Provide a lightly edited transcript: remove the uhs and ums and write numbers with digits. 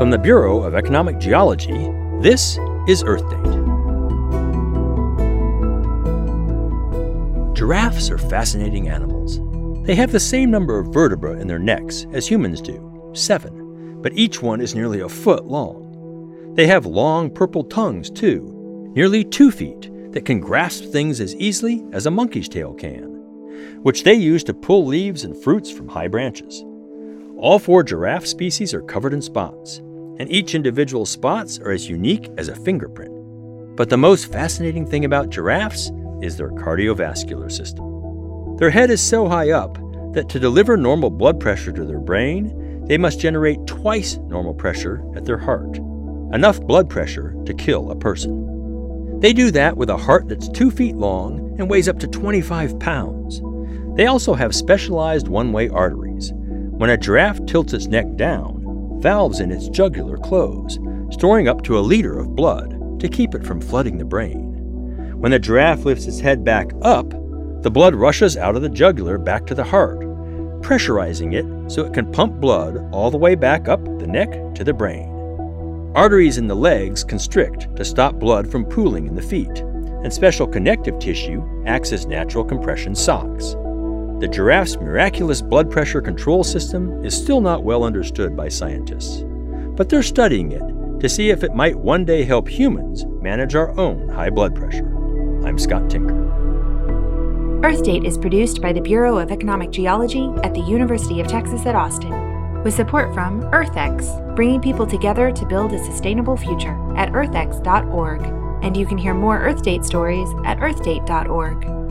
From the Bureau of Economic Geology, this is Earth Date. Giraffes are fascinating animals. They have the same number of vertebrae in their necks as humans do, 7, but each one is nearly a foot long. They have long purple tongues, too, nearly 2 feet, that can grasp things as easily as a monkey's tail can, which they use to pull leaves and fruits from high branches. All 4 giraffe species are covered in spots, and each individual spots are as unique as a fingerprint. But the most fascinating thing about giraffes is their cardiovascular system. Their head is so high up that to deliver normal blood pressure to their brain, they must generate twice normal pressure at their heart, enough blood pressure to kill a person. They do that with a heart that's 2 feet long and weighs up to 25 pounds. They also have specialized one-way arteries. When a giraffe tilts its neck down, valves in its jugular close, storing up to a liter of blood to keep it from flooding the brain. When the giraffe lifts its head back up, the blood rushes out of the jugular back to the heart, pressurizing it so it can pump blood all the way back up the neck to the brain. Arteries in the legs constrict to stop blood from pooling in the feet, and special connective tissue acts as natural compression socks. The giraffe's miraculous blood pressure control system is still not well understood by scientists, but they're studying it to see if it might one day help humans manage our own high blood pressure. I'm Scott Tinker. Earth Date is produced by the Bureau of Economic Geology at the University of Texas at Austin, with support from EarthX, bringing people together to build a sustainable future at earthx.org. And you can hear more Earth Date stories at earthdate.org.